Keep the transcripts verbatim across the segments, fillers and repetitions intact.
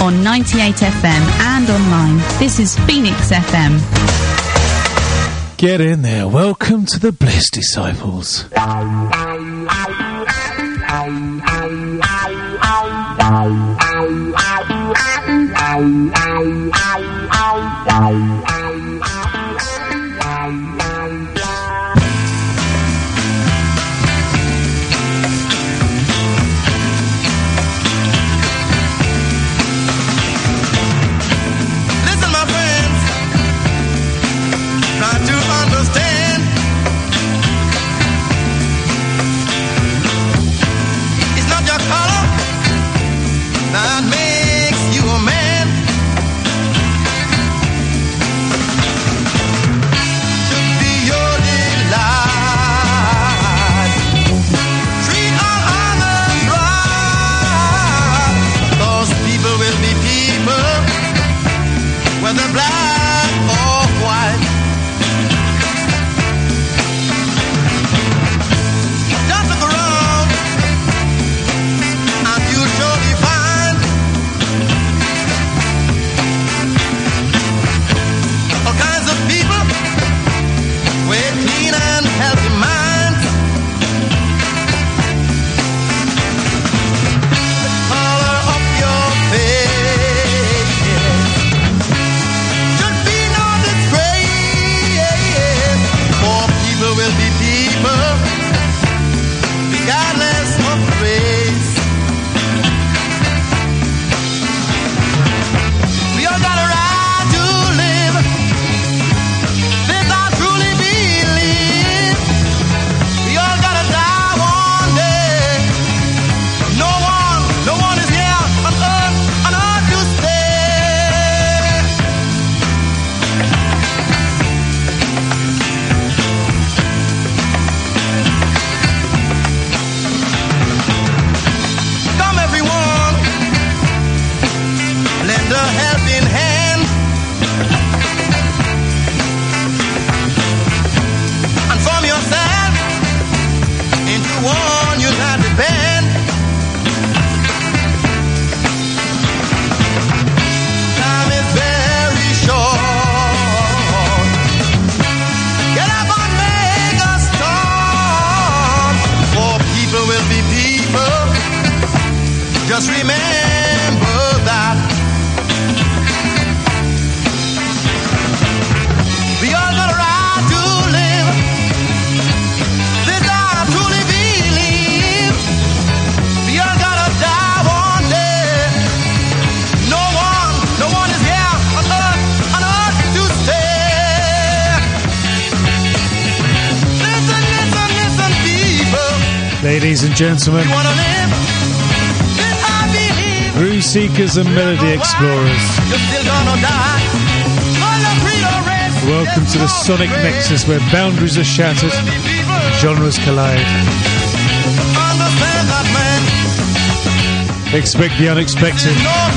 on ninety-eight F M and online. This is Phoenix F M. Get in there. Welcome to the Bliss Disciples. Ladies and gentlemen, Groove Seekers and Melody Explorers, welcome to the Sonic Nexus, where boundaries are shattered, genres collide. Expect the unexpected.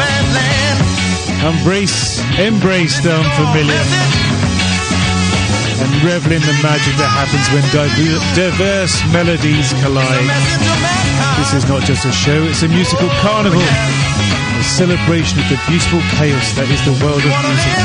Embrace, embrace the unfamiliar. And revel in the magic that happens when diver- diverse melodies collide. This is not just a show, it's a musical carnival. A celebration of the beautiful chaos that is the world of music.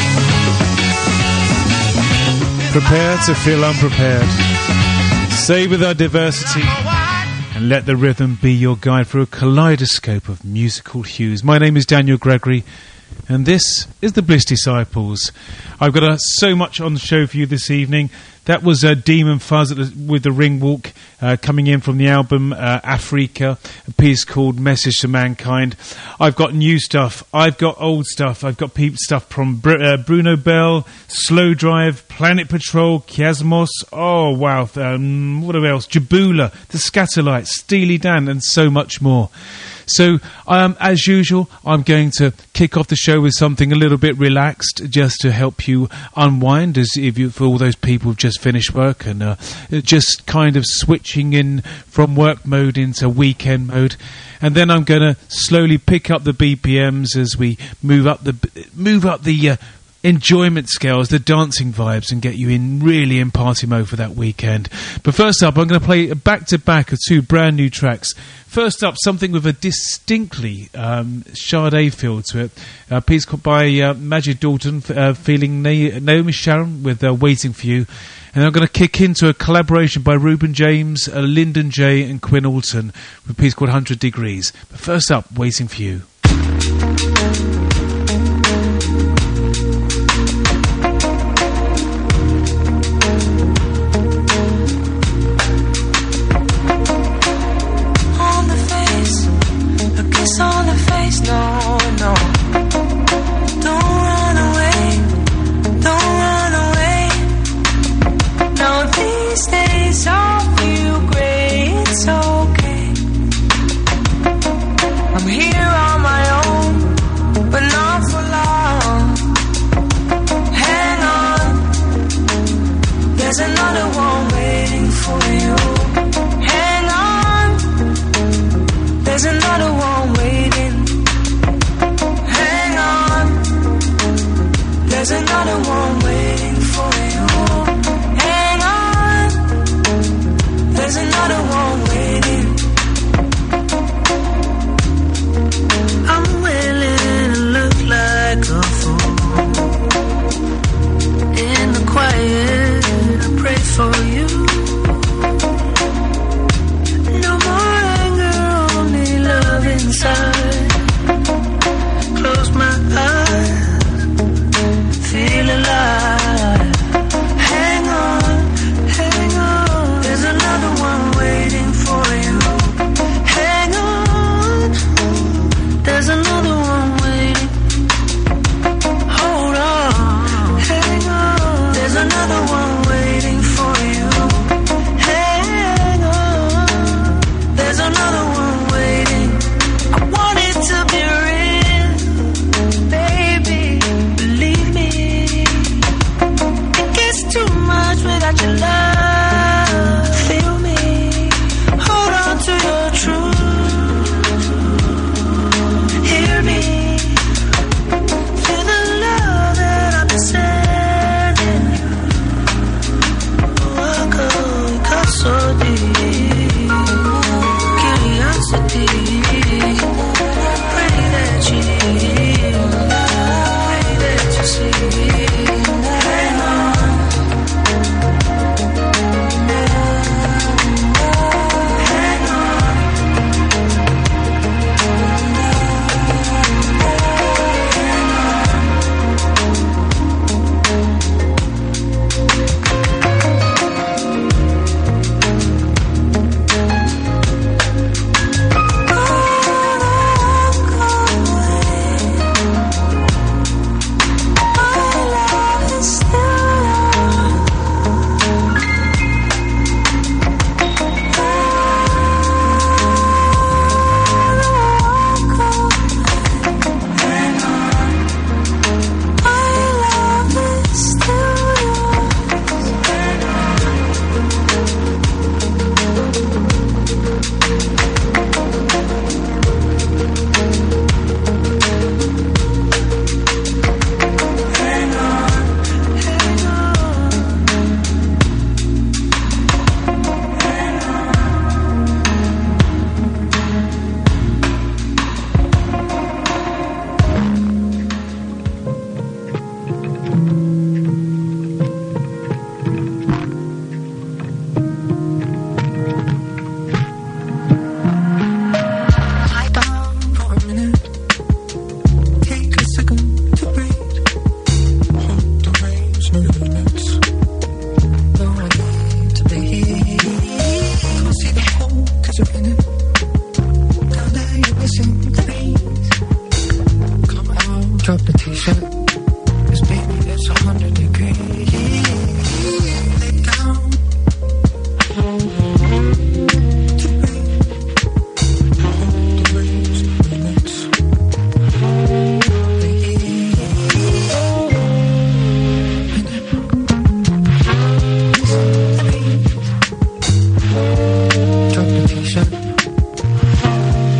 Prepare to feel unprepared. Savor our diversity and let the rhythm be your guide for a kaleidoscope of musical hues. My name is Daniel Gregory, and this is the Bliss Disciples. I've got uh, so much on the show for you this evening. That was uh, Demon Fuzz at the, with the Ring Walk, uh, coming in from the album uh, Africa, a piece called Message to Mankind. I've got new stuff. I've got old stuff. I've got peep stuff from Br- uh, Bruno Bell, Slow Drive, Planet Patrol, Kiasmos. Oh, wow. Um, what else? Jabula, The Scatterlights, Steely Dan, and so much more. So, um, as usual, I'm going to kick off the show with something a little bit relaxed, just to help you unwind, as if you, for all those people who've just finished work and uh, just kind of switching in from work mode into weekend mode. And then I'm going to slowly pick up the B P Ms as we move up the move up the uh, enjoyment scales, the dancing vibes, and get you in really in party mode for that weekend. But first up, I'm going to play a back-to-back of two brand new tracks. First up, something with a distinctly um, Sade feel to it. A piece by uh, Majid Dalton, uh, feeling Na- Naomi Sharon with uh, Waiting For You. And I'm going to kick into a collaboration by Reuben James, uh, Lyndon J and Quinn Alton with a piece called one hundred degrees. But first up, Waiting For You. On the face, no, no. Don't run away, don't run away. Now these days all feel great, it's okay. I'm here on my own, but not for long. Hang on, there's another one waiting for you. Hang on, there's another one. There's another one waiting for you. Hang on. There's another one waiting. I'm willing to look like a fool. In the quiet, I pray for you. No more anger, only love inside. Close my eyes. Feel alive. Hang on, hang on. There's another one waiting for you. Hang on. There's another one waiting. Hold on. Hang on. There's another one waiting for you. Hang on. There's another one waiting. I want it to be real, baby. Believe me. Too much without your love. Feel me. Hold on to your truth. Hear me. Feel the love that I've been sending you. Oh, I go, it got so deep. Curiosity. Pray that you hear. Pray that you see.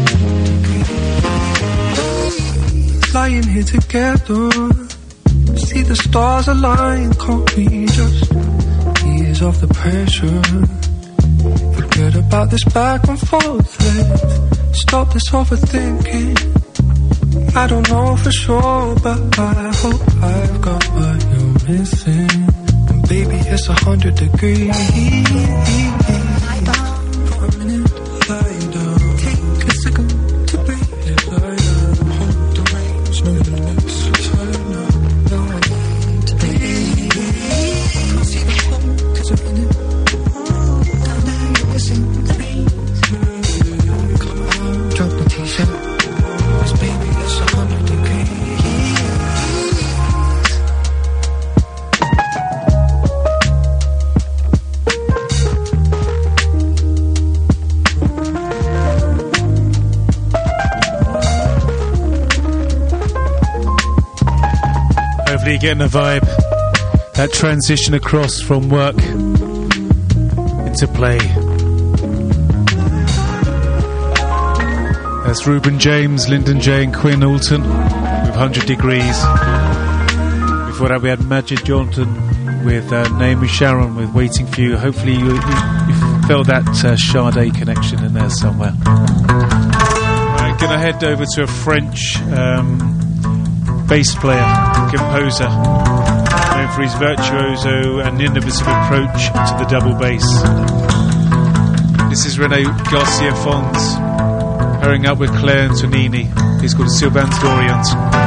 Lying here together, see the stars align. Can't we just ease off the pressure? Forget about this back and forth. Let's stop this overthinking. I don't know for sure, but I hope I've got what you're missing. And baby, it's a hundred degrees. For a minute, lie down. Take a second to breathe. Lie down. Hold the reins, no limits. Turn up, now I need to breathe. Can't see the focus of it. Down there, you're missing the beat. Come on, drop the t-shirt. Cause baby, it's a hundred degrees. Hopefully you're getting a vibe. That transition across from work into play. That's Reuben James, Lyndon J and Quinn Alton with one hundred degrees. Before that we had Majid Johnson with uh, Naomi Sharon with Waiting For You. Hopefully you, you, you felt that uh, Sade connection in there somewhere. I'm going to head over to a French um, bass player, composer, known for his virtuoso and innovative approach to the double bass. This is Renaud Garcia Fons, pairing up with Claire Antonini. He's called Sylvains d'Orient.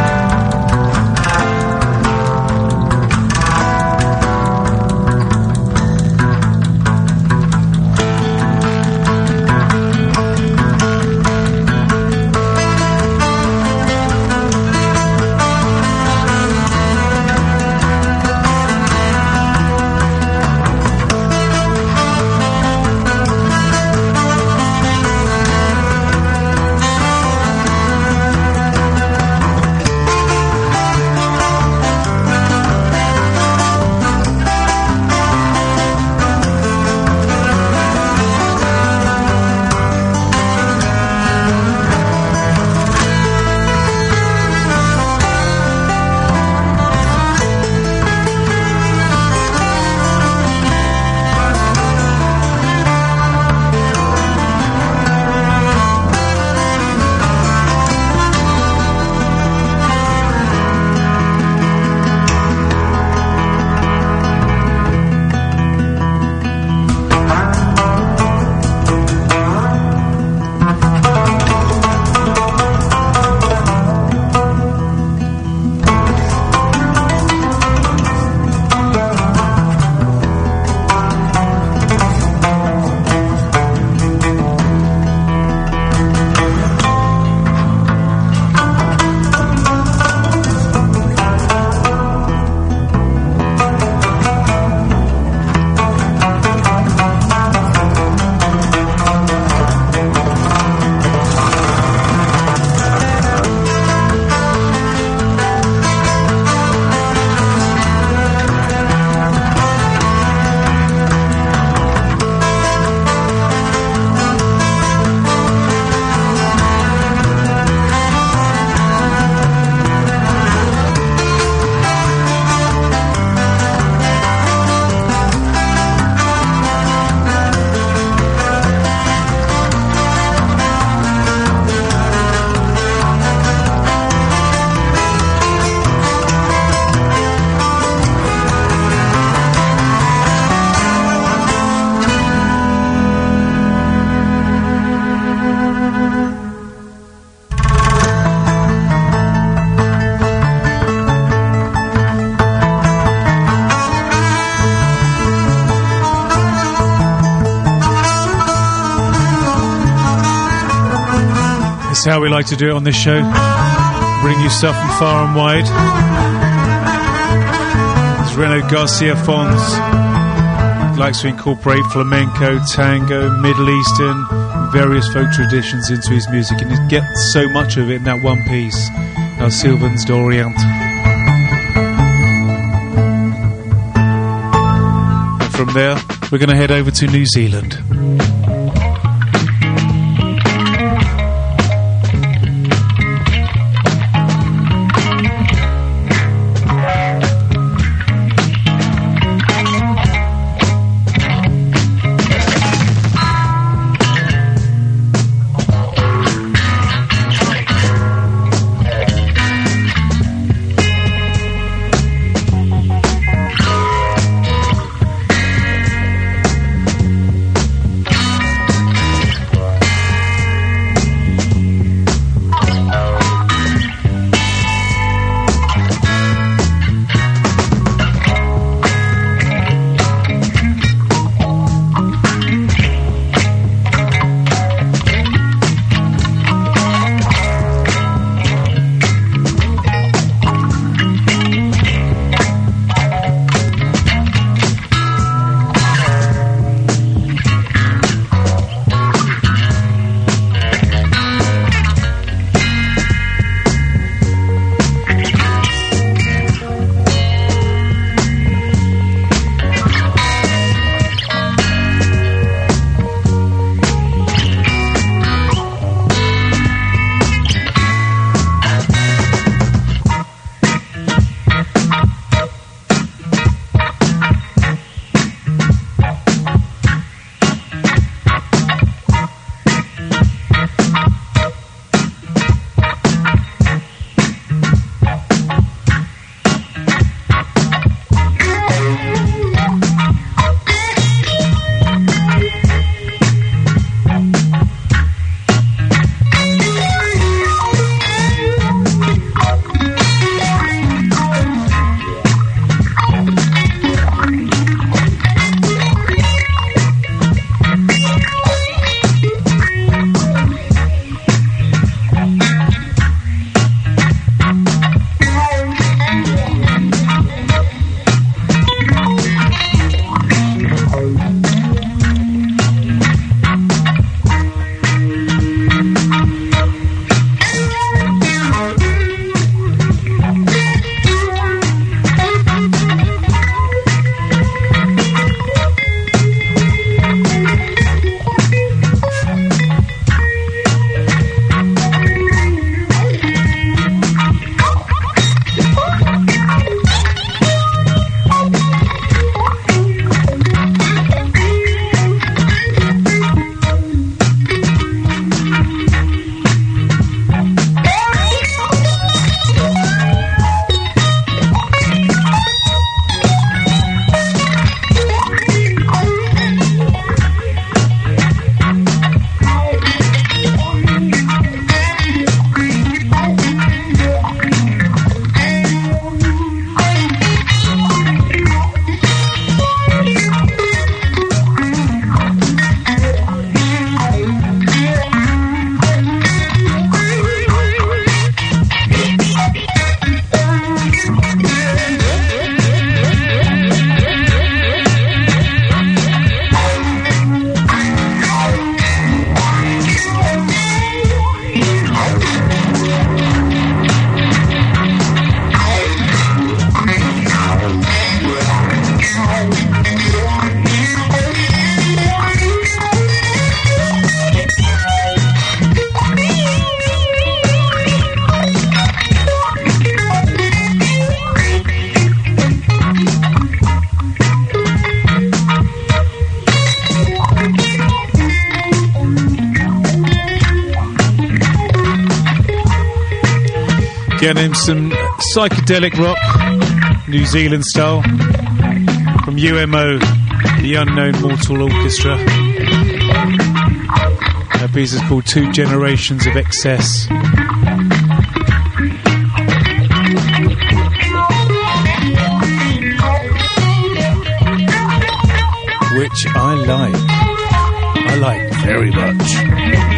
How we like to do it on this show. Bring you stuff from far and wide. It's Renaud Garcia Fons. He likes to incorporate flamenco, tango, Middle Eastern, various folk traditions into his music, and he gets so much of it in that one piece. Now Sylvains d'Orient. And from there, we're going to head over to New Zealand. Getting some psychedelic rock, New Zealand style, from U M O, the Unknown Mortal Orchestra. That piece is called Two Generations of Excess. Which I like. I like very much.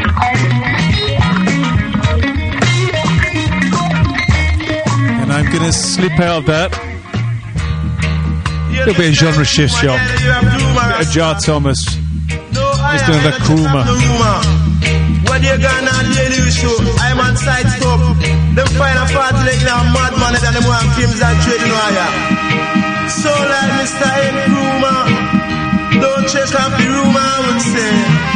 And I'm going to slip out of that. A little bit of genre shift shop. A bit of Jar Thomas. Just another Kruma. What you gonna daily show? I'm on side stop. Them find a part like now madman than them one films and trading wire. So like Mister N. Kruma, don't check up the rumor, I would say.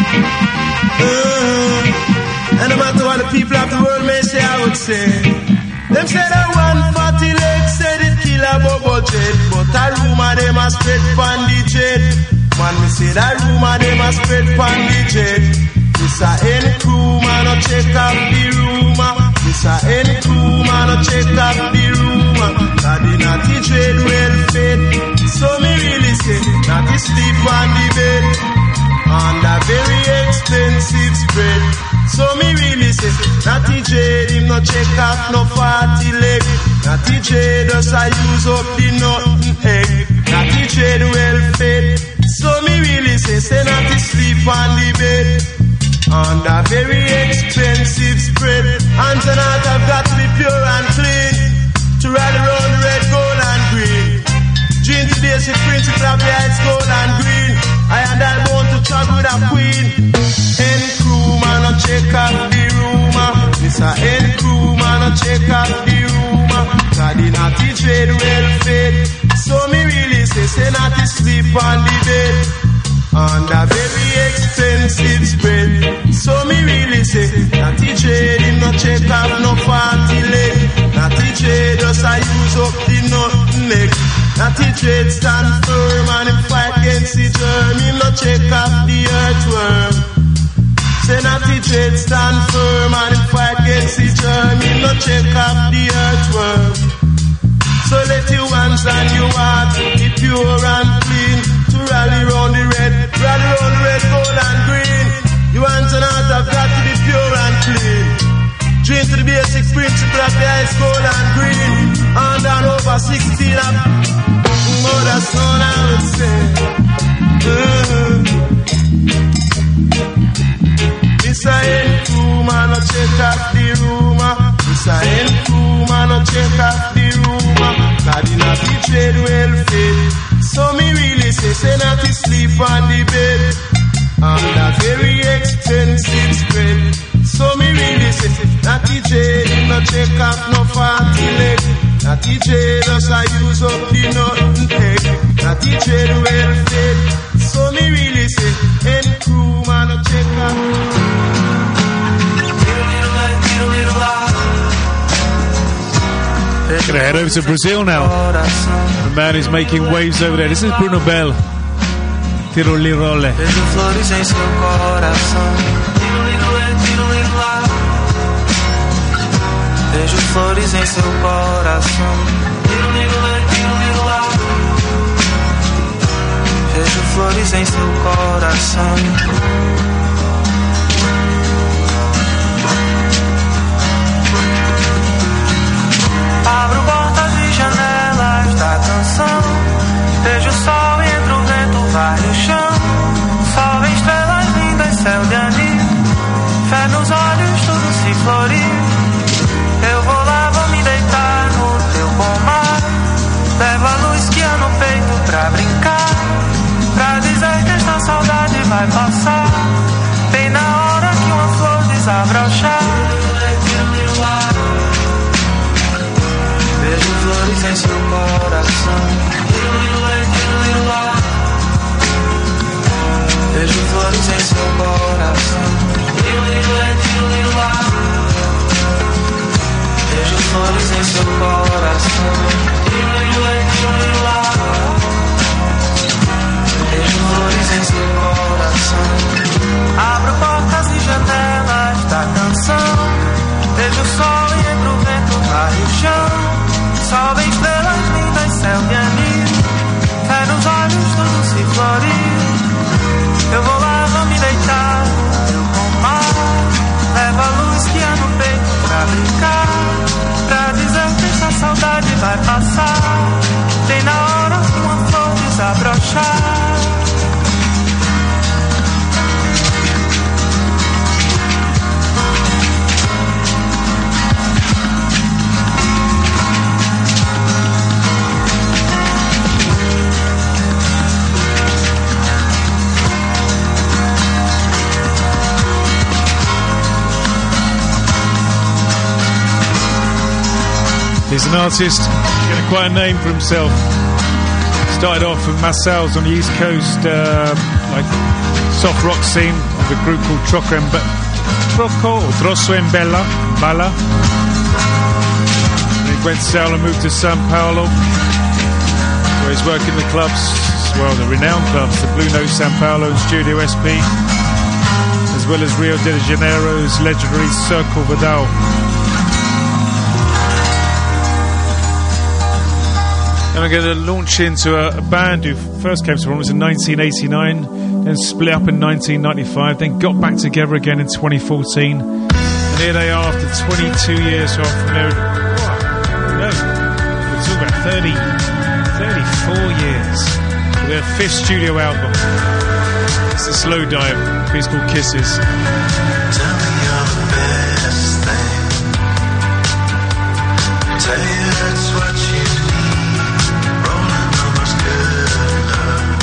Uh, and no matter what the people of the world may say, I would say. Them say that one forty leg said it kill a bubble jet, but a rumor they must spread pan the jet. Man, me say that rumor they must spread pan the jet. Mister N. Kruma no check up the rumor. Mister N. Kruma no check up the rumor. That the naughty trade well fed. So me really say, naughty sleep on the bed on a very expensive spread. So me really say, naughty trade him no check up no fatty leg. Naughty trade does I use up the nothing egg. Naughty trade well fed. So me really say, say naughty sleep on the bed on a very expensive spread. And tonight I've got to be pure and clean to ride around the red, gold and green. Dream today, she principle of the heights, gold and green. I and I born to travel with a queen. N. Kruma no check out the rumor. Mister N. Kruma no check out the rumor. Cause the naughty trade well fed. So me really say, say naughty sleep on the bed on a very expensive spread. So me really say, naughty trade him no check out no party leg. Naughty trade just I use up the nothing leg. Naughty trade stand firm and him fight against the germ. Him no check out the earthworm. Say naughty trade stand firm and him fight against the germ. Him no check out the earthworm. So let your hands and your heart be pure and clean to rally round the red, rally round the red, gold and green. Your hands and heart have got to be pure and clean. Drink to the basic principle of the ice, gold and green. And down over sixteen of mother's son, I would say. Uh-huh. Mister N. Kruma no check out the rumor. Mister N. Kruma no check out the rumor. Cause the naughty trade well fed. So me really say, say naughty sleep on the bed on a very expensive spread. So me really say, naughty trade him no check out no fatty leg. Naughty trade does I use up the nothing egg. Naughty trade well fed. So me really say, N. Kruma no check out. Gonna head over to Brazil now. The man is making waves over there. This is Bruno Bell. Tirolirole. Vejo flores em seu coração. Vejo flores em seu coração. Vejo flores em seu coração. Abro portas e janelas da canção. Vejo o sol entre o vento, vai no chão. Sol, estrelas lindas, céu de anil. Fé nos olhos, tudo se florir. Eu vou lá, vou me deitar no teu pomar. Levo a luz que há no peito pra brincar. Pra dizer que esta saudade vai passar. passar, bem na hora uma flor desabrochar. He's an artist, getting quite a name for himself. Started off with Massals on the East Coast, uh, like soft rock scene of a group called Troco and Be- Troco or Trosso and Bella, Bala. Then he went south and moved to Sao Paulo, where he's working the clubs, well, the renowned clubs, the Blue Note Sao Paulo and Studio S P, as well as Rio de Janeiro's legendary Circle Vidal. And I'm going to launch into a, a band who first came to Toronto in nineteen eighty-nine, then split up in nineteen ninety-five, then got back together again in twenty fourteen. And here they are after twenty-two years off from their... Oh, no, we're talking about thirty, thirty-four years for their fifth studio album. It's a slow dive, a piece called Kisses. Tell me you're the best thing. Tell you that's what you need. Rolling almost good love.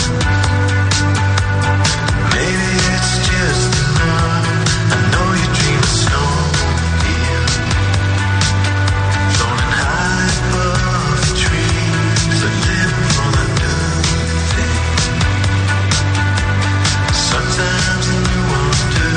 Maybe it's just enough. I know you dream of snow here, floating high above the trees, but living for the new thing. Sometimes the new ones do.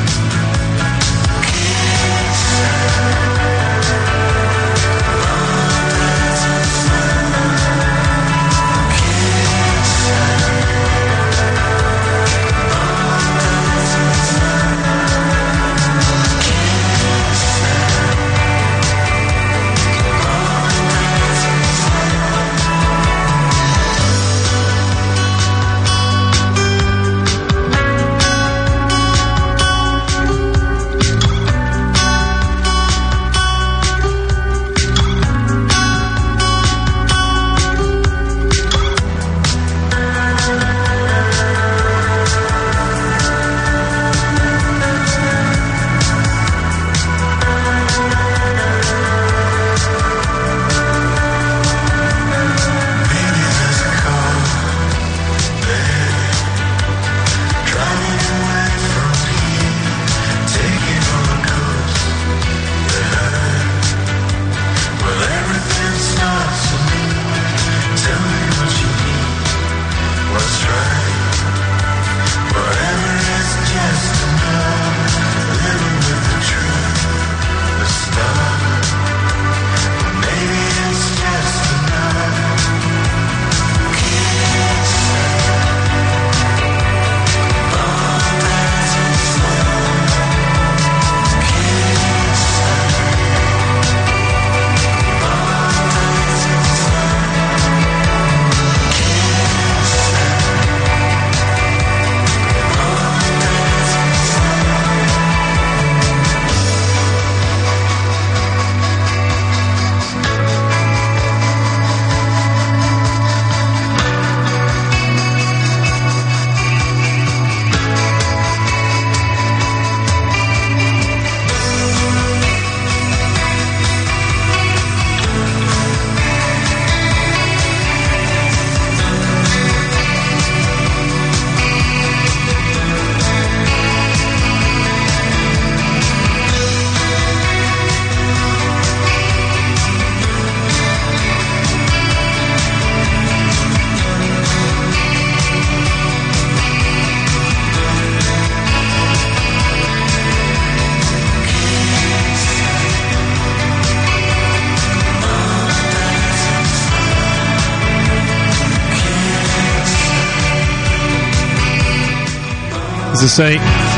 As I say,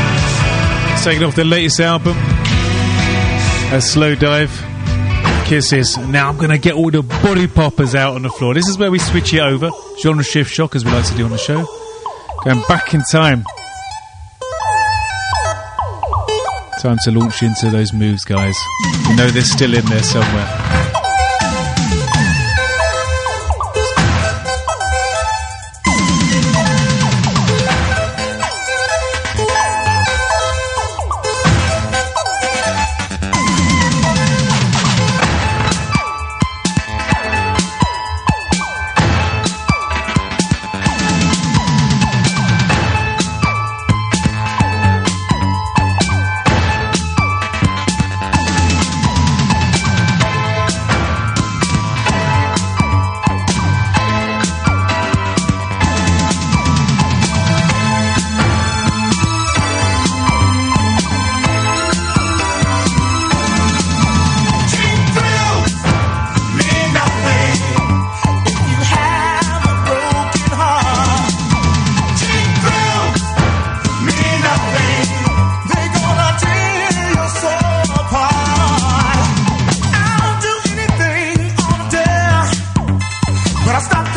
it's taken off their latest album, a slow dive, Kisses. Now I'm going to get all the body poppers out on the floor. This is where we switch it over, genre shift shock, as we like to do on the show. Going back in time. Time to launch into those moves, guys. You know they're still in there somewhere.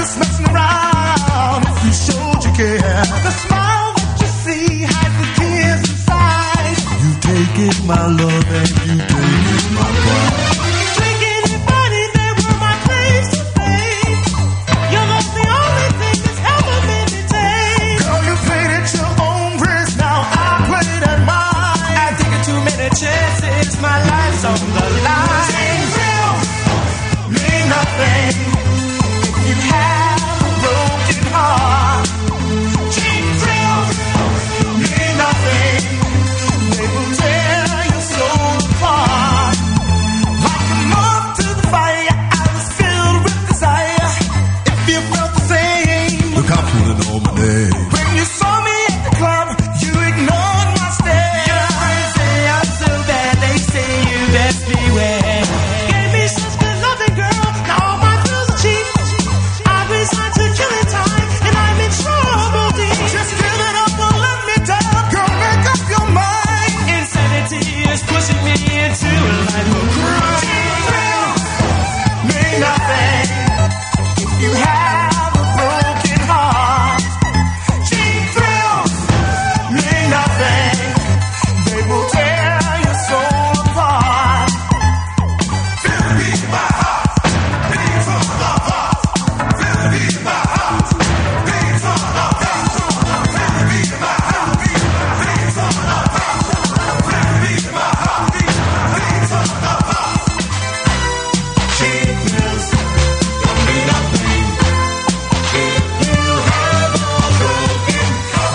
just messing around if you showed you care. The smile that you see hides the tears inside. You take it, my love, and you take it, my pride. Drinking and fighting, they were my claims to fame. You're the only thing that's ever made me tame. Girl, you played at your own risk, now I played at mine. I've taken too many chances, my life's on the line. Cheap thrills mean nothing if you have a broken heart. Cheap thrills mean nothing, they will tear your soul apart. Like a moth to the fire, I was filled with desire. If you felt the same, look, I'm pulling on my name. When you saw me at the club, you ignored my stare. Your friends say I'm so bad, they say you best beware. Gave me such good loving, girl, now all my thrills are cheap. I've resigned to killing time, and I'm in trouble deep. Just give it up or let me down, girl, make up your mind. Insanity is pushing me into a life of crime. Cheap thrills mean nothing if you have a broken heart. Cheap thrills mean nothing, they will tear your soul apart. Feel the beat in my heart, beat from the heart. Feel the beat in my heart, beat from the heart. Feel the beat in my heart, beat from the heart. Feel the beat in my heart, beat from the heart. Cheap thrills don't mean nothing if you have a broken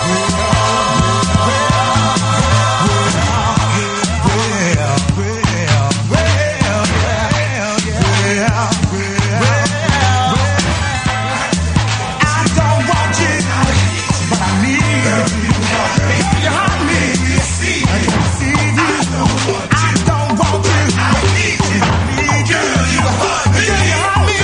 I don't want you, but I need you. You hurt me, I can see you. I don't want you, I need you. Girl, you hurt me, you hurt me.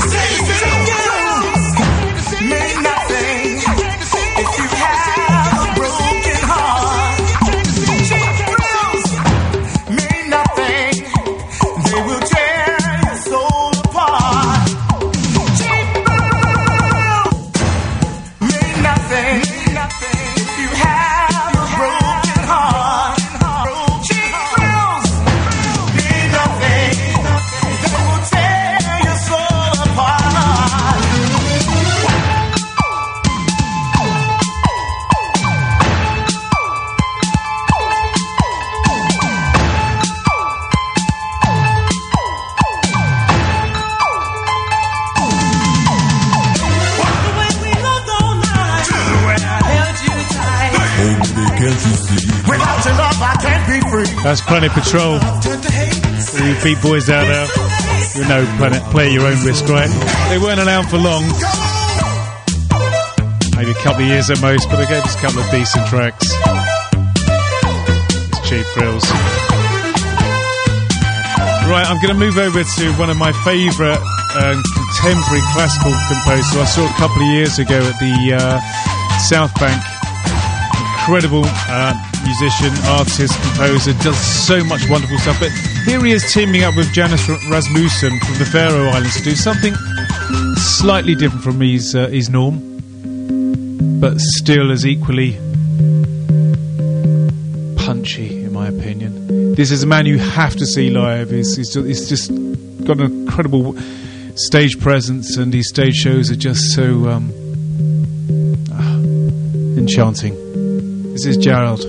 Mean nothing if you have a broken heart. Cheap thrills mean nothing, they will tear your soul apart. Cheap thrills mean nothing if you have a broken heart. Cheap thrills mean nothing, they will tear your soul apart. Walk away, we loved all night. When I held you tight. Hold me, can't you see? Without your love, I can't be free. That's Planet Patrol. Turn to hate. All you beat boys out there, you know Planet, play at your own risk, right? They weren't around for long, maybe a couple of years at most, but they gave us a couple of decent tracks. It's Cheap Thrills. Right, I'm going to move over to one of my favourite um, contemporary classical composers I saw a couple of years ago at the uh, South Bank. Incredible uh, musician, artist, composer, does so much wonderful stuff. But here he is teaming up with Janis Rasmussen from the Faroe Islands to do something slightly different from his, uh, his norm, but still as equally punchy, in my opinion. This is a man you have to see live. He's, he's, just, he's just got an incredible stage presence, and his stage shows are just so um, ah, enchanting. This is Gerald.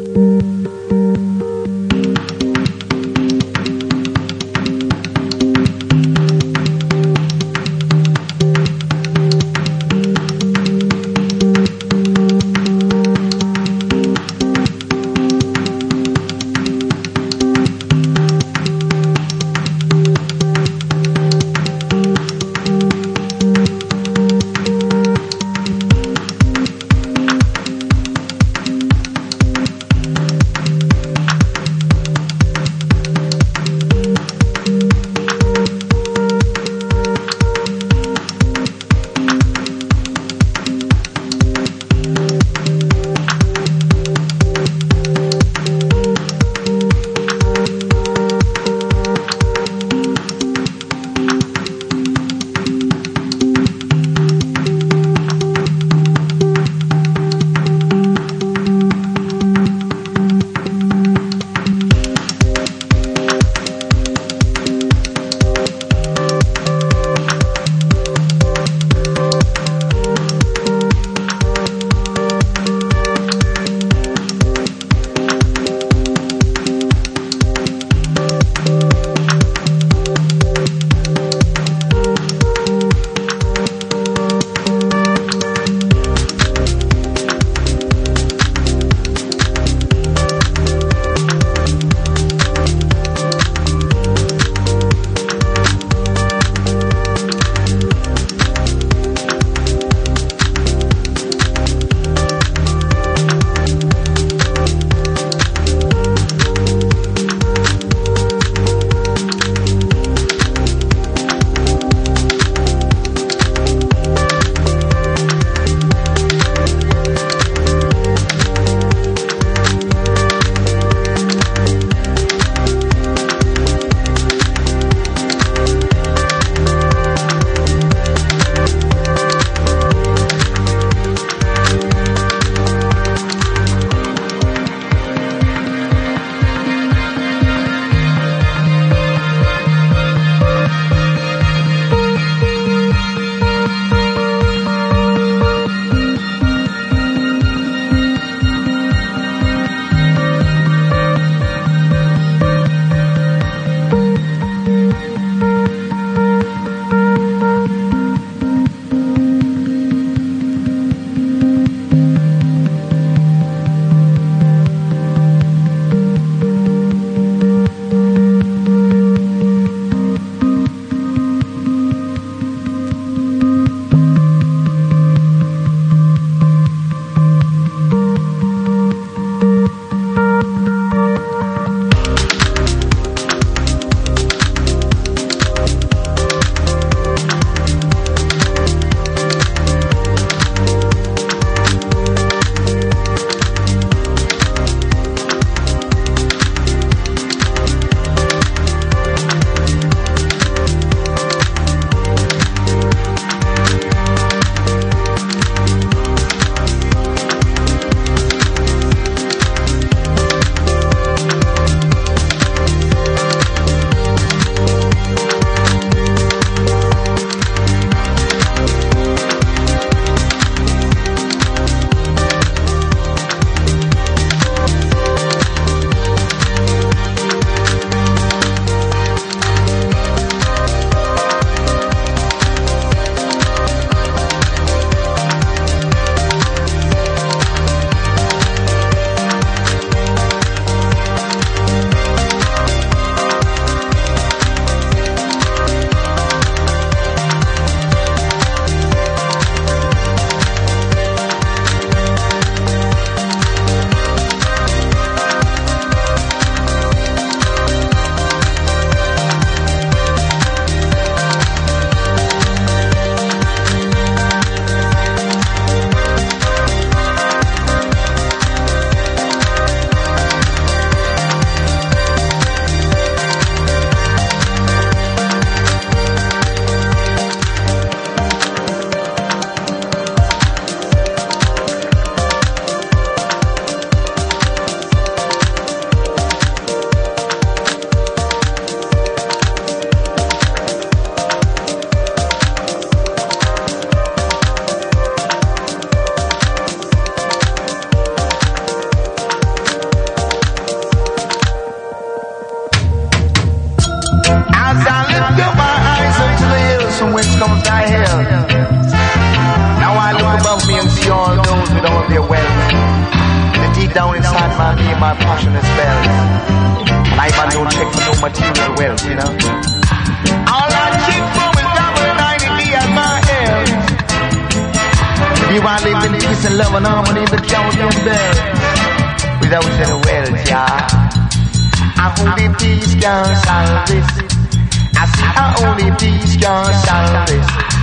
Everybody live in peace and love and harmony in the county of bed. Without any wealth, yeah. I only peace can solve this. I see I only peace can solve this.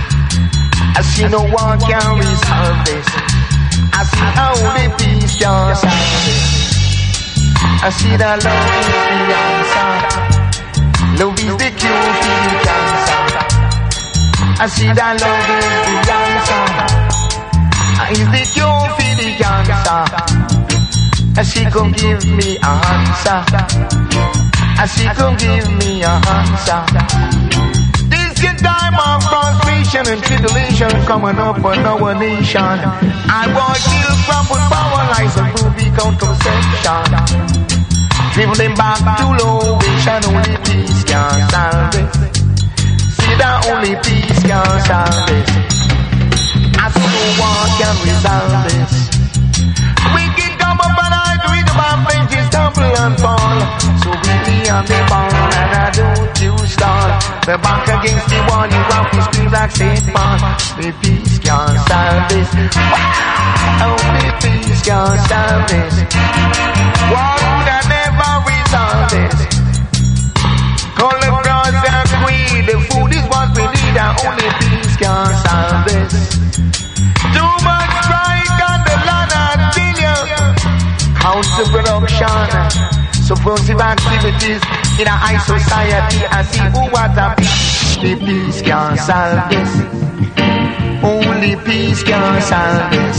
I see no one can resolve this. I see I only peace can solve this. I see that love is the answer. Love is the cure for the cancer. I see that love is the answer. Is the cure for the cancer. And she come give me a answer. And she come give me a answer. This is time of frustration and tribulation coming up on our nation. I want you from power lies and movie contraception. Dribbling back to low vision, only peace can solve it. See that only peace can solve it. As no one can resolve this. We can come up and I do it about benches, tumble and fall. So really on the ball and I don't you stall. The back against the wall, you rock the scream like Saint Paul. The peace can solve this. Only peace can solve this. War would have never resolved this. Call the bros and queen, the food is what we need and only peace can solve this. Too much strike on the land and billion. Counter production, subversive activities in a high society. I see who what a peace. The peace can solve this. Only peace can solve this.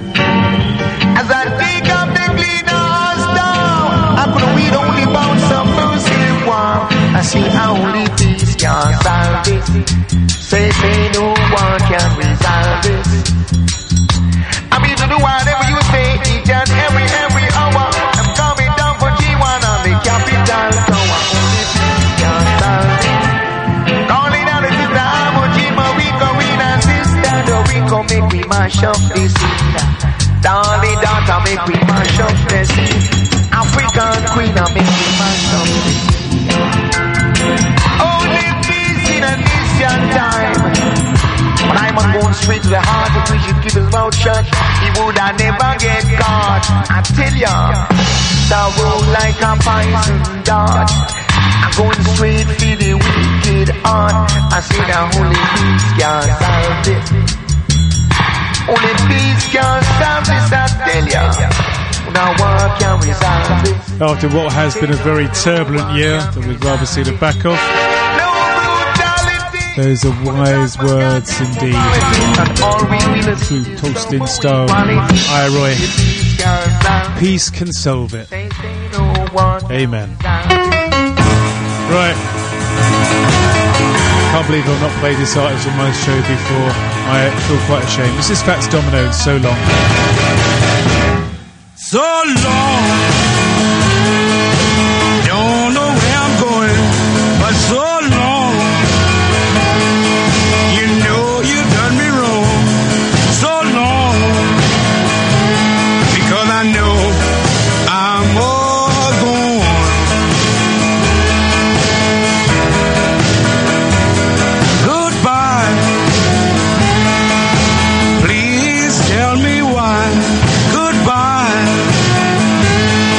As I take up the cleaner house down, I could weed only bound some mercy one. I see how only peace can solve this. Say, say no one can resolve this. I mean to do whatever you say each and every, every hour. I'm coming down for G one on the capital tower. Only peace can solve it. Calling out the sister, I'm a Jima, we go in and sister. The we go make we mash up this seed. Darling daughter, make we mash up this seed. African queen, I make we mash up this seed. Only peace in a nation time. When I'm on going straight to the heart, if we should keep his mouth shut, he would have never get caught. I tell ya, the road like a poison dart. I'm going straight for the wicked heart. I say the holy peace can solve it. Only peace can solve this, I tell ya. Now what can resolve it? After what has been a very turbulent year that we'd rather see the back of, those are wise words indeed. Through Tolstoy Stone, Iroy. Peace can solve it. Amen. Right. Can't believe I've not played this artist on my show before. I feel quite ashamed. This is Fats Domino, So Long. So long. Don't know where I'm going, but so long. You know you done me wrong. So long. Because I know I'm all gone. Goodbye. Please tell me why. Goodbye.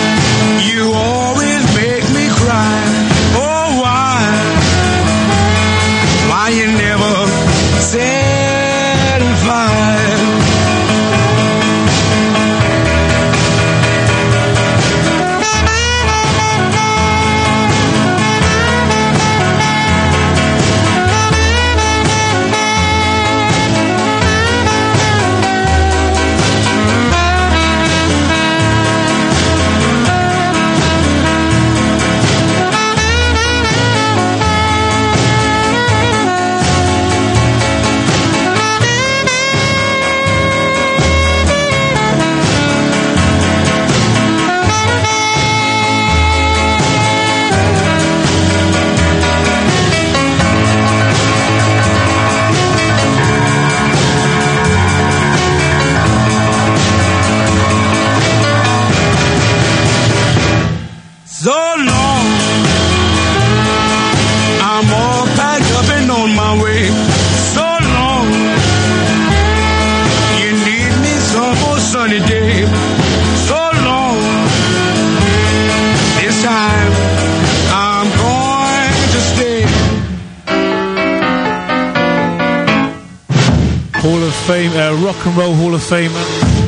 of Fame, uh, Rock and Roll Hall of Famer.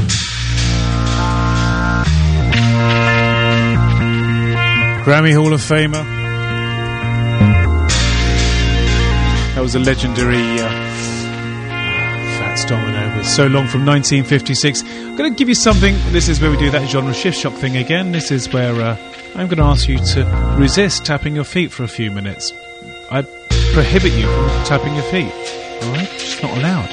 Grammy Hall of Famer. That was a legendary uh, Fats Domino with So Long from nineteen fifty-six. I'm going to give you something. This is where we do that genre shift shock thing again. This is where uh, I'm going to ask you to resist tapping your feet for a few minutes. I prohibit you from tapping your feet. Alright? It's not allowed.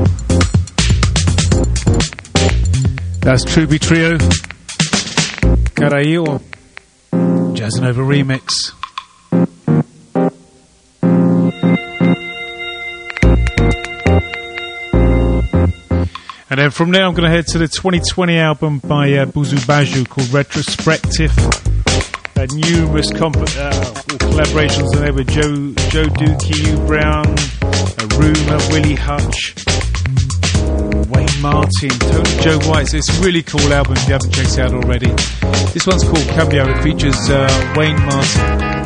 That's Truby Trio. Caraío, Jazz Nova remix. And then from there I'm going to head to the twenty twenty album by uh, Buzu Baju called Retrospective. Uh, numerous comp- uh, collaborations on there with Joe, Joe Dookie, Hugh Brown, uh, Rumour, Willie Hutch, Wayne Martin, Tony Joe White. So it's a really cool album if you haven't checked it out already. This one's called Cambio. It features uh, Wayne Martin.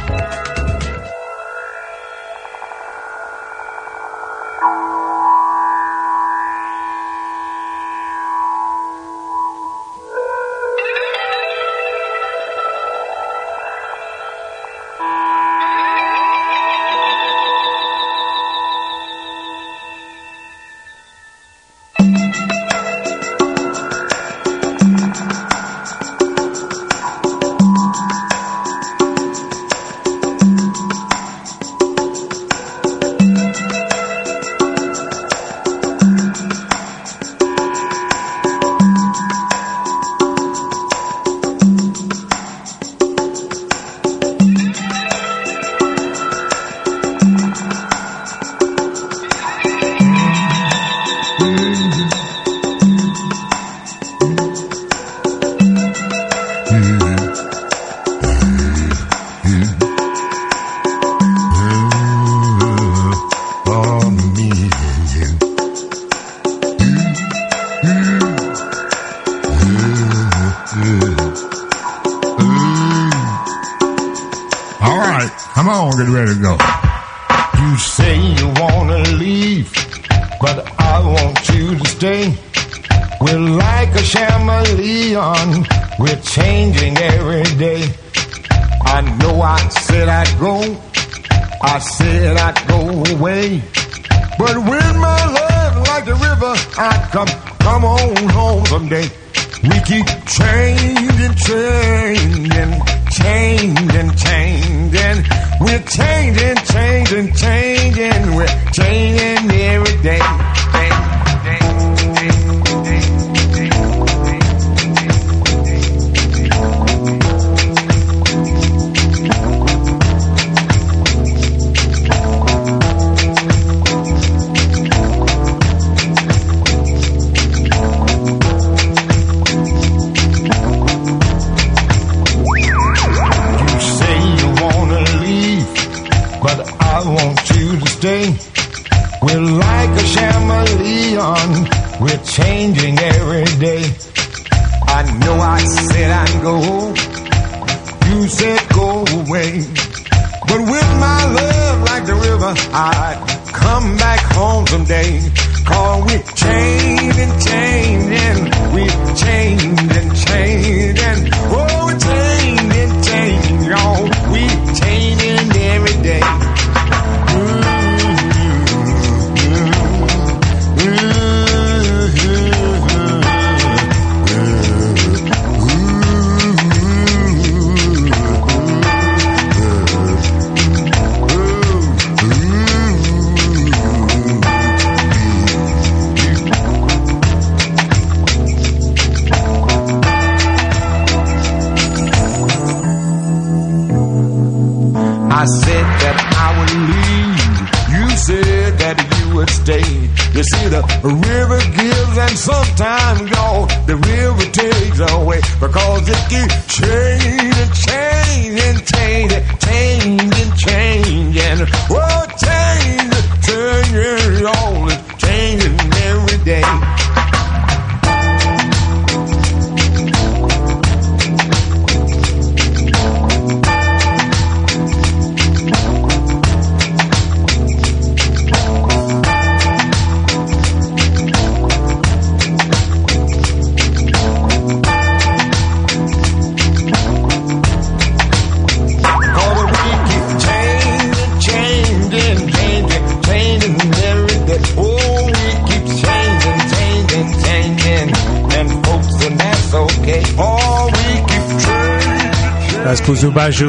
Buzu Baju.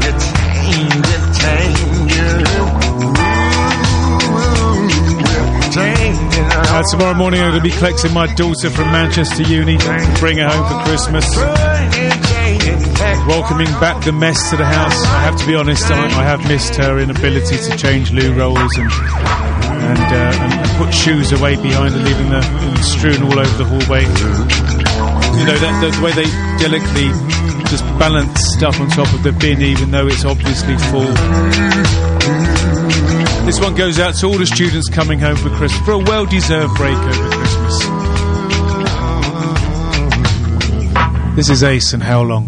Uh, tomorrow morning I'm going to be collecting my daughter from Manchester Uni to bring her home for Christmas. welcoming back the mess to the house. I have to be honest, I, I have missed her inability to change loo rolls and and, uh, and put shoes away behind her, leaving them strewn all over the hallway. You know, that, the way they delicately just balance stuff on top of the bin, even though it's obviously full. This one goes out to all the students coming home for Christmas, for a well-deserved break over Christmas. This is Ace and How Long?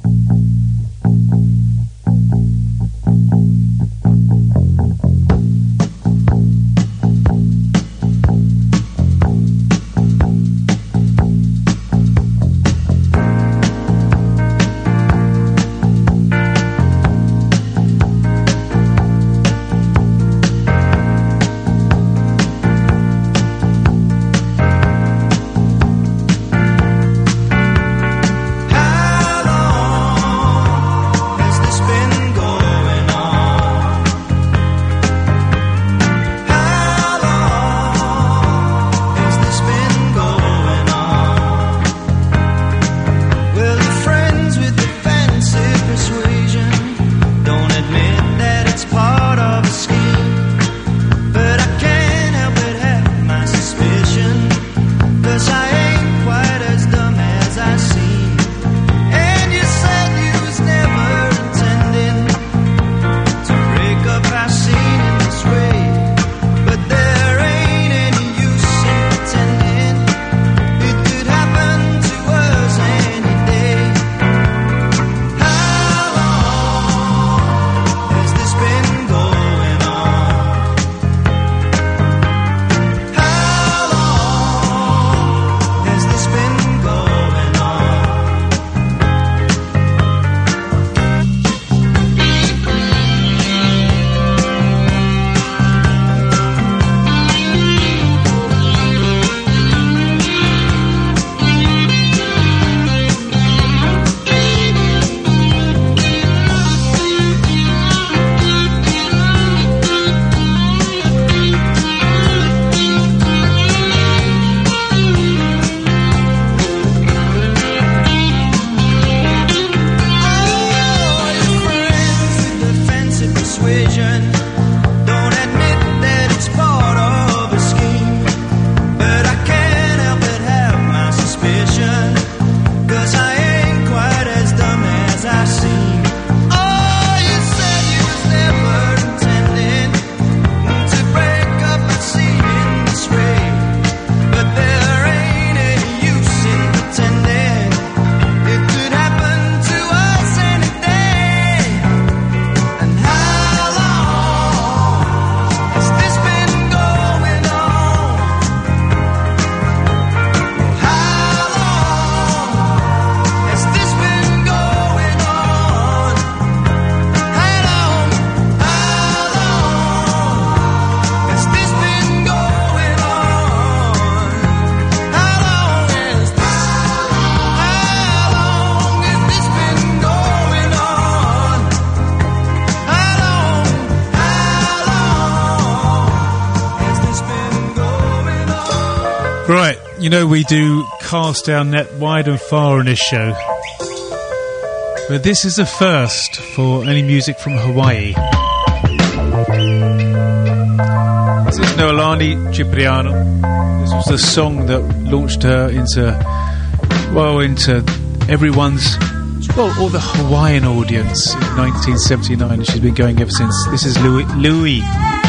Right, you know we do cast our net wide and far on this show, but this is a first for any music from Hawaii. This is Noelani Cipriano. This was the song that launched her into, well, into everyone's, well, all the Hawaiian audience in nineteen seventy-nine, and she's been going ever since. This is Louis. Louis.